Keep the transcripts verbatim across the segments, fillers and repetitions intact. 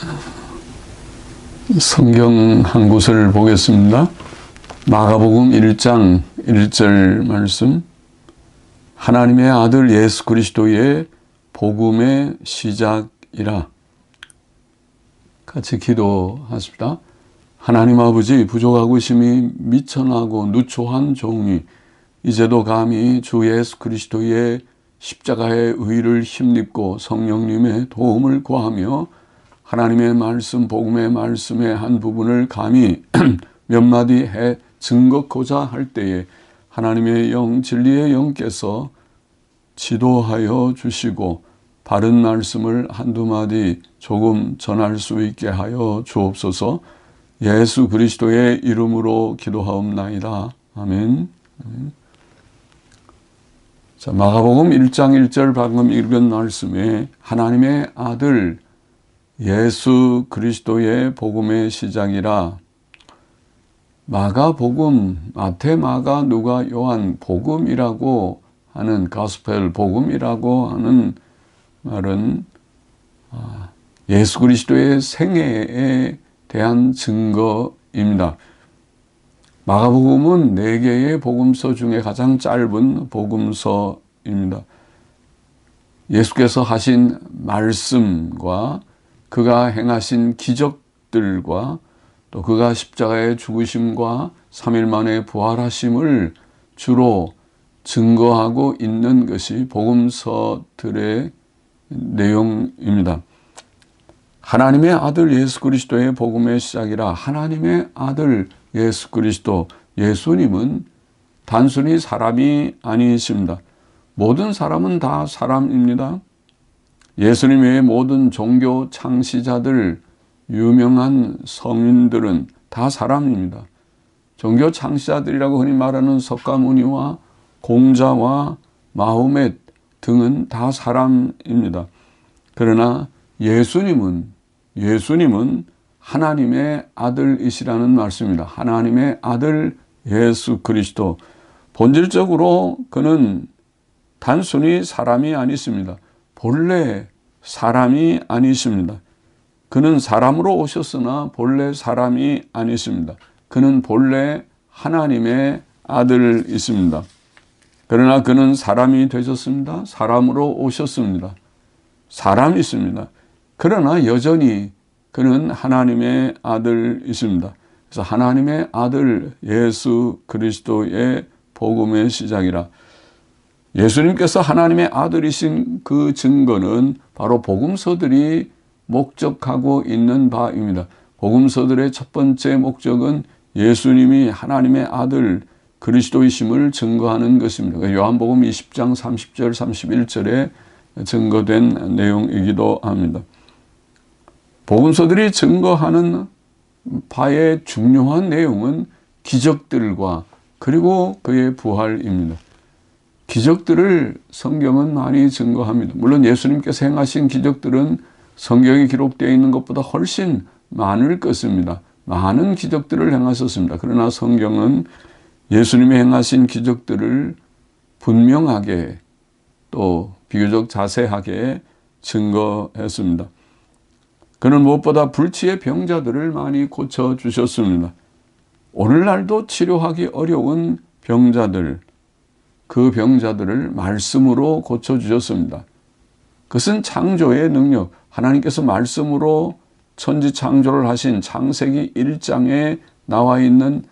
성경 한 곳을 보겠습니다. 마가복음 일 장 일 절 말씀. 하나님의 아들 예수 그리스도의 복음의 시작이라. 같이 기도하십니다. 하나님 아버지, 부족하고 심히 미천하고 누추한 종이 이제도 감히 주 예수 그리스도의 십자가의 의를 힘입고 성령님의 도움을 구하며 하나님의 말씀, 복음의 말씀의 한 부분을 감히 몇 마디 해 증거고자 할 때에 하나님의 영, 진리의 영께서 지도하여 주시고 바른 말씀을 한두 마디 조금 전할 수 있게 하여 주옵소서. 예수 그리스도의 이름으로 기도하옵나이다. 아멘. 아멘. 자, 마가복음 일 장 일 절 방금 읽은 말씀에 하나님의 아들 예수 그리스도의 복음의 시작이라. 마가복음, 마태, 마가, 누가, 요한 복음이라고 하는 가스펠 복음이라고 하는 말은 예수 그리스도의 생애에 대한 증거입니다. 마가복음은 네 개의 복음서 중에 가장 짧은 복음서입니다. 예수께서 하신 말씀과 그가 행하신 기적들과 또 그가 십자가의 죽으심과 삼 일 만에 부활하심을 주로 증거하고 있는 것이 복음서들의 내용입니다. 하나님의 아들 예수 그리스도의 복음의 시작이라. 하나님의 아들 예수 그리스도, 예수님은 단순히 사람이 아니십니다. 모든 사람은 다 사람입니다. 예수님 외의 모든 종교 창시자들, 유명한 성인들은 다 사람입니다. 종교 창시자들이라고 흔히 말하는 석가모니와 공자와 마호멧 등은 다 사람입니다. 그러나 예수님은 예수님은 하나님의 아들이시라는 말씀입니다. 하나님의 아들 예수 그리스도. 본질적으로 그는 단순히 사람이 아니십니다. 본래 사람이 아니십니다. 그는 사람으로 오셨으나 본래 사람이 아니십니다. 그는 본래 하나님의 아들이십니다. 그러나 그는 사람이 되셨습니다. 사람으로 오셨습니다. 사람이십니다. 그러나 여전히 그는 하나님의 아들이십니다. 그래서 하나님의 아들 예수 그리스도의 복음의 시작이라. 예수님께서 하나님의 아들이신 그 증거는 바로 복음서들이 목적하고 있는 바입니다. 복음서들의 첫 번째 목적은 예수님이 하나님의 아들 그리스도이심을 증거하는 것입니다. 요한복음 이십 장 삼십 절 삼십일 절에 증거된 내용이기도 합니다. 복음서들이 증거하는 바의 중요한 내용은 기적들과 그리고 그의 부활입니다. 기적들을 성경은 많이 증거합니다. 물론 예수님께서 행하신 기적들은 성경에 기록되어 있는 것보다 훨씬 많을 것입니다. 많은 기적들을 행하셨습니다. 그러나 성경은 예수님이 행하신 기적들을 분명하게 또 비교적 자세하게 증거했습니다. 그는 무엇보다 불치의 병자들을 많이 고쳐주셨습니다. 오늘날도 치료하기 어려운 병자들, 그 병자들을 말씀으로 고쳐주셨습니다. 그것은 창조의 능력, 하나님께서 말씀으로 천지 창조를 하신 창세기 일 장에 나와 있는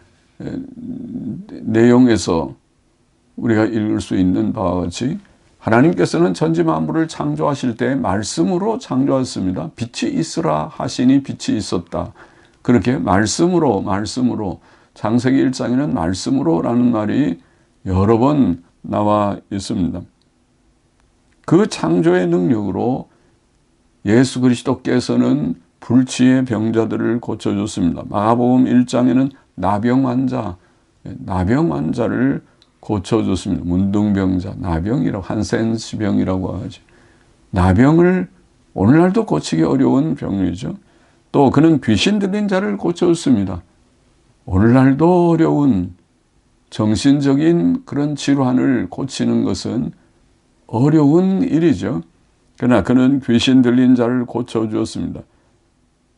내용에서 우리가 읽을 수 있는 바와 같이 하나님께서는 천지 만물을 창조하실 때 말씀으로 창조하셨습니다. 빛이 있으라 하시니 빛이 있었다. 그렇게 말씀으로 말씀으로 창세기 일 장에는 말씀으로라는 말이 여러 번 나와 있습니다. 그 창조의 능력으로 예수 그리스도께서는 불치의 병자들을 고쳐줬습니다. 마가복음 일 장에는 나병 환자, 나병 환자를 고쳐줬습니다. 문둥병자, 나병이라고, 한센시병이라고 하죠. 나병을 오늘날도 고치기 어려운 병이죠. 또 그는 귀신 들린 자를 고쳐줬습니다. 오늘날도 어려운 정신적인 그런 질환을 고치는 것은 어려운 일이죠. 그러나 그는 귀신 들린 자를 고쳐주었습니다.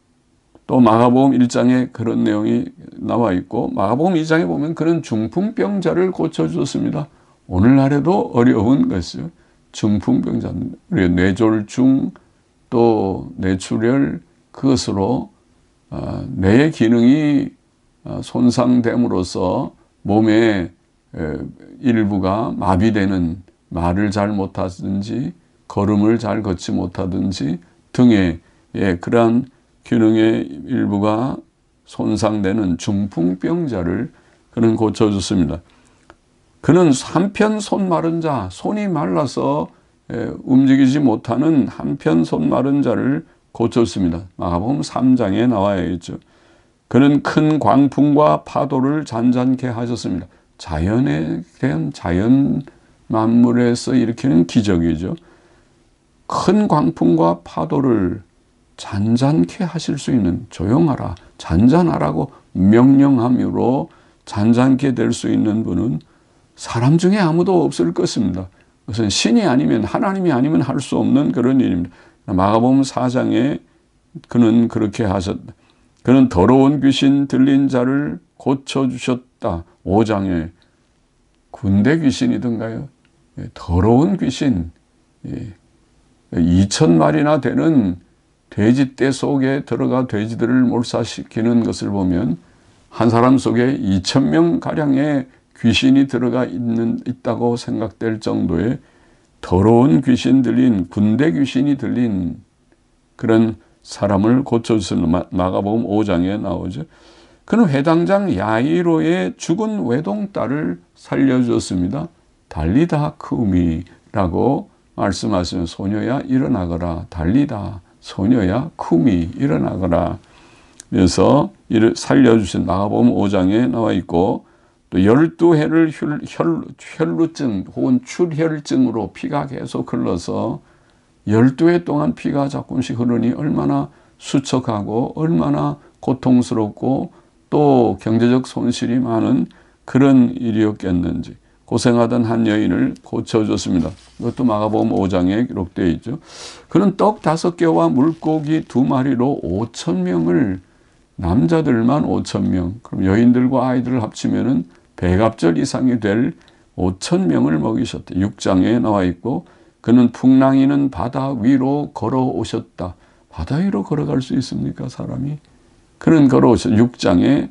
또 마가복음 일 장에 그런 내용이 나와 있고 마가복음 이 장에 보면 그런 중풍병자를 고쳐주었습니다. 오늘날에도 어려운 것이요. 중풍병자, 뇌졸중 또 뇌출혈 그것으로 뇌의 기능이 손상됨으로써 몸의 일부가 마비되는 말을 잘 못하든지 걸음을 잘 걷지 못하든지 등의 예, 그러한 기능의 일부가 손상되는 중풍병자를 그는 고쳐줬습니다. 그는 한편 손 마른 자, 손이 말라서 움직이지 못하는 한편 손 마른 자를 고쳤습니다. 마가복음 삼 장에 나와 있죠. 그는 큰 광풍과 파도를 잔잔케 하셨습니다. 자연에 대한 자연 만물에서 일으키는 기적이죠. 큰 광풍과 파도를 잔잔케 하실 수 있는, 조용하라, 잔잔하라고 명령함으로 잔잔케 될 수 있는 분은 사람 중에 아무도 없을 것입니다. 그것은 신이 아니면, 하나님이 아니면 할 수 없는 그런 일입니다. 마가복음 사 장에 그는 그렇게 하셨다. 그는 더러운 귀신 들린 자를 고쳐주셨다. 오 장에 군대 귀신이던가요? 더러운 귀신, 이천 마리나 되는 돼지떼 속에 들어가 돼지들을 몰사시키는 것을 보면 한 사람 속에 이천 명 가량의 귀신이 들어가 있는, 있다고 생각될 정도의 더러운 귀신 들린, 군대 귀신이 들린 그런 사람을 고쳐주셨습니다. 마가복음 오 장에 나오죠. 그는 회당장 야이로의 죽은 외동딸을 살려주었습니다. 달리다 쿠미라고 말씀하시면 소녀야 일어나거라. 달리다 소녀야 쿠미 일어나거라. 그래서 이를 살려주신 마가복음 오 장에 나와 있고 또 열두 해를 혈, 혈, 혈루증 혹은 출혈증으로 피가 계속 흘러서 열두 해 동안 피가 조금씩 흐르니 얼마나 수척하고 얼마나 고통스럽고 또 경제적 손실이 많은 그런 일이었겠는지 고생하던 한 여인을 고쳐줬습니다. 이것도 마가복음 오 장에 기록되어 있죠. 그는 떡 다섯 개와 물고기 두 마리로 오천 명을, 남자들만 오천 명, 그럼 여인들과 아이들을 합치면은 백압절 이상이 될 오천 명을 먹이셨다. 육 장에 나와 있고 그는 풍랑이는 바다 위로 걸어오셨다. 바다 위로 걸어갈 수 있습니까, 사람이? 그는 걸어오셨다. 육 장에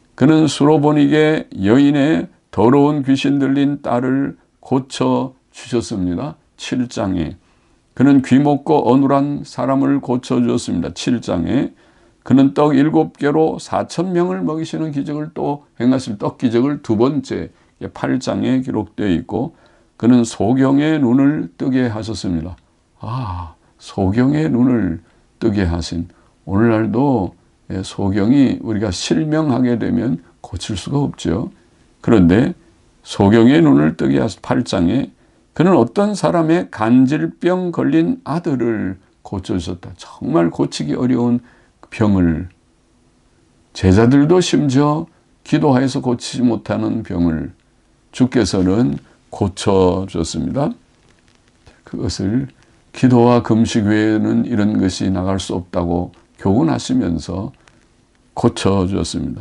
그는 수로보니게 여인의 더러운 귀신 들린 딸을 고쳐주셨습니다. 칠 장에 그는 귀먹고 어눌한 사람을 고쳐주었습니다. 칠 장에 그는 떡 일곱 개로 사천 명을 먹이시는 기적을 또 행하십니다. 떡 기적을 두 번째 팔 장에 기록되어 있고 그는 소경의 눈을 뜨게 하셨습니다. 아, 소경의 눈을 뜨게 하신, 오늘날도 소경이 우리가 실명하게 되면 고칠 수가 없죠. 그런데 소경의 눈을 뜨게 하신 팔 장에 그는 어떤 사람의 간질병 걸린 아들을 고쳐주셨다. 정말 고치기 어려운 병을, 제자들도 심지어 기도하여서 고치지 못하는 병을 주께서는 고쳐줬습니다. 그것을 기도와 금식 외에는 이런 것이 나갈 수 없다고 교훈하시면서 고쳐주었습니다.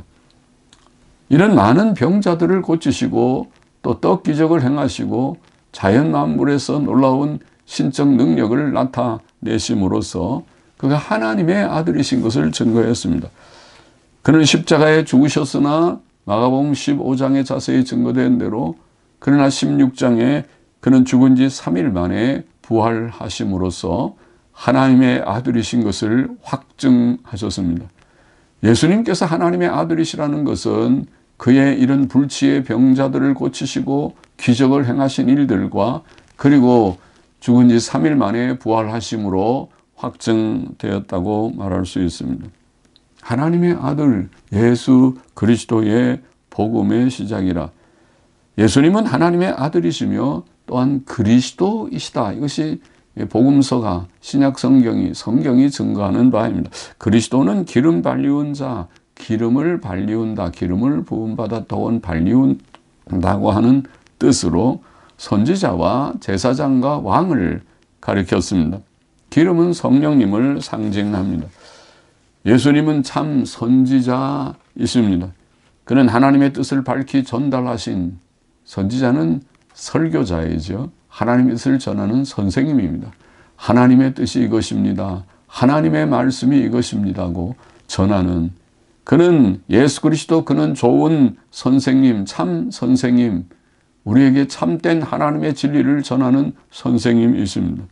이런 많은 병자들을 고치시고 또 떡 기적을 행하시고 자연 만물에서 놀라운 신적 능력을 나타내심으로써 그가 하나님의 아들이신 것을 증거했습니다. 그는 십자가에 죽으셨으나 마가복음 십오 장에 자세히 증거된 대로 그러나 십육 장에 그는 죽은 지 삼 일 만에 부활하심으로써 하나님의 아들이신 것을 확증하셨습니다. 예수님께서 하나님의 아들이시라는 것은 그의 이런 불치의 병자들을 고치시고 기적을 행하신 일들과 그리고 죽은 지 삼 일 만에 부활하심으로 확증되었다고 말할 수 있습니다. 하나님의 아들 예수 그리스도의 복음의 시작이라. 예수님은 하나님의 아들이시며 또한 그리스도이시다. 이것이 복음서가, 신약 성경이, 성경이 증거하는 바입니다. 그리스도는 기름 발리운 자, 기름을 발리운다, 기름을 부음받아 더원 발리운다고 하는 뜻으로 선지자와 제사장과 왕을 가리켰습니다. 기름은 성령님을 상징합니다. 예수님은 참 선지자이십니다. 그는 하나님의 뜻을 밝히 전달하신 선지자는 설교자이죠. 하나님의 뜻을 전하는 선생님입니다. 하나님의 뜻이 이것입니다. 하나님의 말씀이 이것입니다고 전하는, 그는 예수 그리스도, 그는 좋은 선생님, 참 선생님, 우리에게 참된 하나님의 진리를 전하는 선생님이십니다.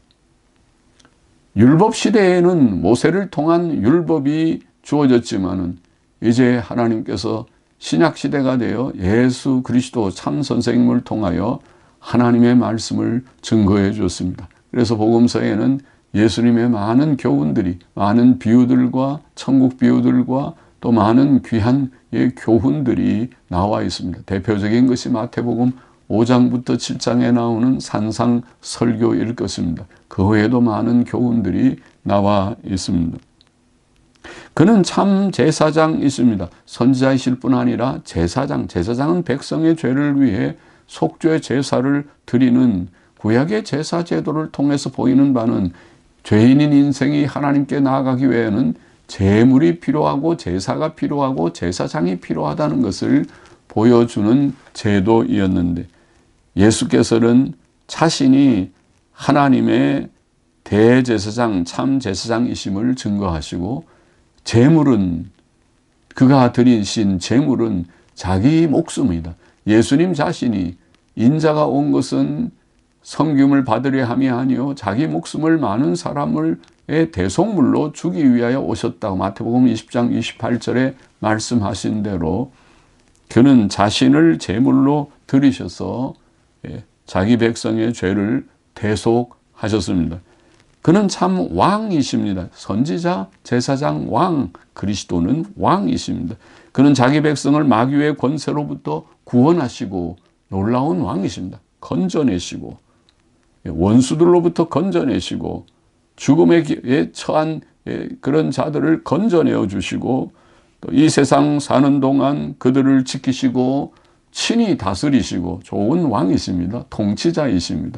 율법 시대에는 모세를 통한 율법이 주어졌지만은 이제 하나님께서 신약 시대가 되어 예수 그리스도 참 선생님을 통하여 하나님의 말씀을 증거해 주었습니다. 그래서 복음서에는 예수님의 많은 교훈들이, 많은 비유들과 천국 비유들과 또 많은 귀한 교훈들이 나와 있습니다. 대표적인 것이 마태복음 오 장부터 칠 장에 나오는 산상 설교일 것입니다. 그 외에도 많은 교훈들이 나와 있습니다. 그는 참 제사장이십니다. 선지자이실 뿐 아니라 제사장, 제사장은 백성의 죄를 위해 속죄 제사를 드리는, 구약의 제사 제도를 통해서 보이는 바는 죄인인 인생이 하나님께 나아가기 위해는 제물이 필요하고 제사가 필요하고 제사장이 필요하다는 것을 보여주는 제도이었는데, 예수께서는 자신이 하나님의 대제사장, 참 제사장이심을 증거하시고, 제물은, 그가 드리신 제물은 자기 목숨이다. 예수님 자신이 인자가 온 것은 성김을 받으려 함이 아니요 자기 목숨을 많은 사람을 대속물로 주기 위하여 오셨다고 마태복음 이십 장 이십팔 절에 말씀하신 대로 그는 자신을 제물로 드리셔서 자기 백성의 죄를 대속하셨습니다. 그는 참 왕이십니다. 선지자, 제사장, 왕, 그리스도는 왕이십니다. 그는 자기 백성을 마귀의 권세로부터 구원하시고 놀라운 왕이십니다. 건져내시고 원수들로부터 건져내시고 죽음에 처한 그런 자들을 건져내어 주시고 또 이 세상 사는 동안 그들을 지키시고 친히 다스리시고 좋은 왕이십니다. 통치자이십니다.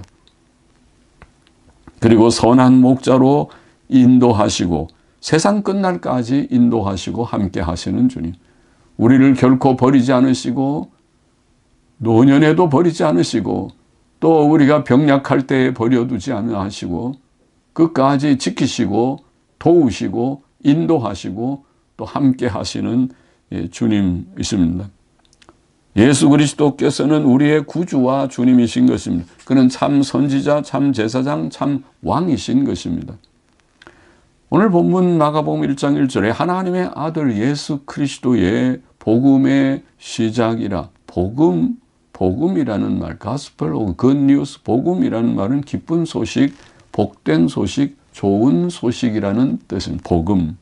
그리고 선한 목자로 인도하시고 세상 끝날까지 인도하시고 함께 하시는 주님. 우리를 결코 버리지 않으시고 노년에도 버리지 않으시고 또 우리가 병약할 때에 버려두지 않으시고 끝까지 지키시고 도우시고 인도하시고 또 함께 하시는 주님이십니다. 예수 그리스도께서는 우리의 구주와 주님이신 것입니다. 그는 참 선지자, 참 제사장, 참 왕이신 것입니다. 오늘 본문 마가복음 일 장 일 절에 하나님의 아들 예수 그리스도의 복음의 시작이라. 복음, 복음이라는 말, 가스펠 오브 굿뉴스, 복음이라는 말은 기쁜 소식, 복된 소식, 좋은 소식이라는 뜻입니다. 복음.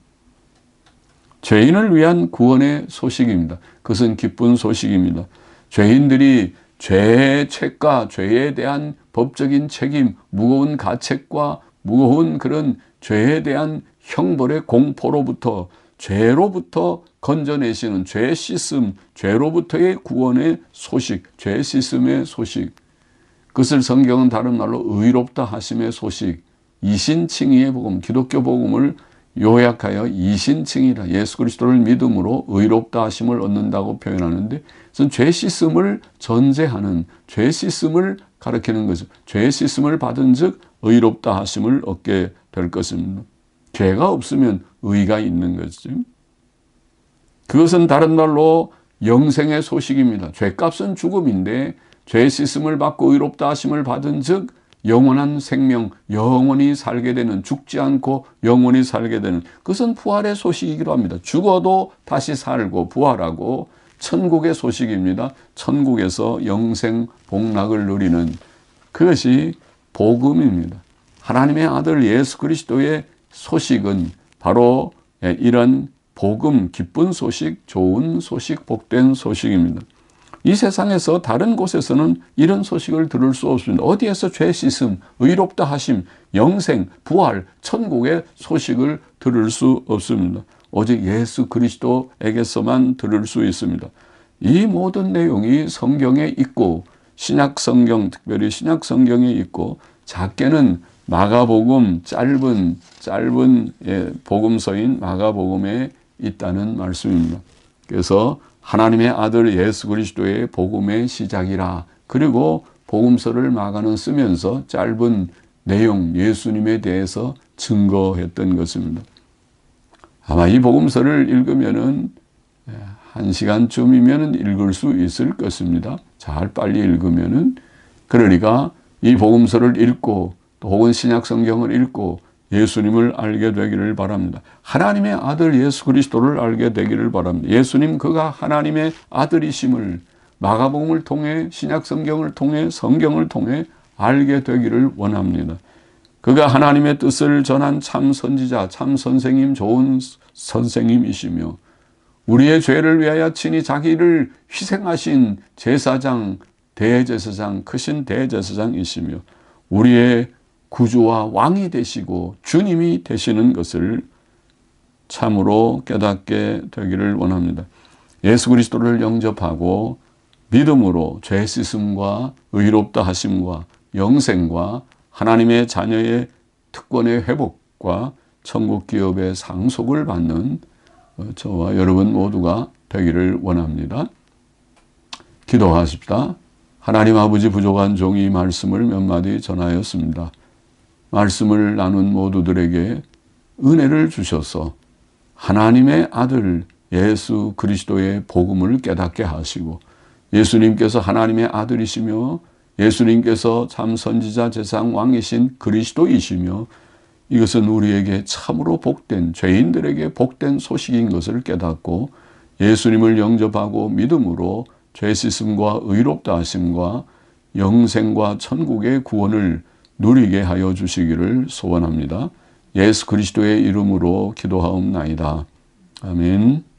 죄인을 위한 구원의 소식입니다. 그것은 기쁜 소식입니다. 죄인들이 죄의 책과 죄에 대한 법적인 책임, 무거운 가책과 무거운 그런 죄에 대한 형벌의 공포로부터, 죄로부터 건져내시는 죄 씻음, 죄로부터의 구원의 소식, 죄 씻음의 소식. 그것을 성경은 다른 말로 의롭다 하심의 소식, 이신칭의의 복음, 기독교 복음을 요약하여 이신칭이라, 예수 그리스도를 믿음으로 의롭다 하심을 얻는다고 표현하는데, 그것은 죄 씻음을 전제하는, 죄 씻음을 가리키는 거죠. 죄 씻음을 받은 즉 의롭다 하심을 얻게 될 것입니다. 죄가 없으면 의가 있는 거죠. 그것은 다른 말로 영생의 소식입니다. 죄값은 죽음인데 죄 씻음을 받고 의롭다 하심을 받은 즉 영원한 생명, 영원히 살게 되는, 죽지 않고 영원히 살게 되는, 그것은 부활의 소식이기도 합니다. 죽어도 다시 살고 부활하고 천국의 소식입니다. 천국에서 영생 복락을 누리는, 그것이 복음입니다. 하나님의 아들 예수 그리스도의 소식은 바로 이런 복음, 기쁜 소식, 좋은 소식, 복된 소식입니다. 이 세상에서 다른 곳에서는 이런 소식을 들을 수 없습니다. 어디에서 죄 씻음, 의롭다 하심, 영생, 부활, 천국의 소식을 들을 수 없습니다. 오직 예수 그리스도에게서만 들을 수 있습니다. 이 모든 내용이 성경에 있고, 신약 성경, 특별히 신약 성경에 있고, 작게는 마가복음 짧은 짧은 예, 복음서인 마가복음에 있다는 말씀입니다. 그래서 하나님의 아들 예수 그리스도의 복음의 시작이라. 그리고 복음서를 마가는 쓰면서 짧은 내용 예수님에 대해서 증거했던 것입니다. 아마 이 복음서를 읽으면은 한 시간쯤이면 읽을 수 있을 것입니다. 잘 빨리 읽으면은. 그러니까 이 복음서를 읽고 또 혹은 신약 성경을 읽고 예수님을 알게 되기를 바랍니다. 하나님의 아들 예수 그리스도를 알게 되기를 바랍니다. 예수님 그가 하나님의 아들이심을 마가복음을 통해 신약 성경을 통해 성경을 통해 알게 되기를 원합니다. 그가 하나님의 뜻을 전한 참 선지자, 참 선생님, 좋은 선생님이시며 우리의 죄를 위하여 친히 자기를 희생하신 제사장, 대제사장, 크신 대제사장이시며 우리의 구주와 왕이 되시고 주님이 되시는 것을 참으로 깨닫게 되기를 원합니다. 예수 그리스도를 영접하고 믿음으로 죄 씻음과 의롭다 하심과 영생과 하나님의 자녀의 특권의 회복과 천국 기업의 상속을 받는 저와 여러분 모두가 되기를 원합니다. 기도하십시다. 하나님 아버지, 부족한 종이 말씀을 몇 마디 전하였습니다. 말씀을 나눈 모두들에게 은혜를 주셔서 하나님의 아들 예수 그리스도의 복음을 깨닫게 하시고 예수님께서 하나님의 아들이시며 예수님께서 참 선지자 제사장 왕이신 그리스도이시며 이것은 우리에게 참으로 복된 죄인들에게 복된 소식인 것을 깨닫고 예수님을 영접하고 믿음으로 죄 씻음과 의롭다 하심과 영생과 천국의 구원을 누리게 하여 주시기를 소원합니다. 예수 그리스도의 이름으로 기도하옵나이다. 아멘.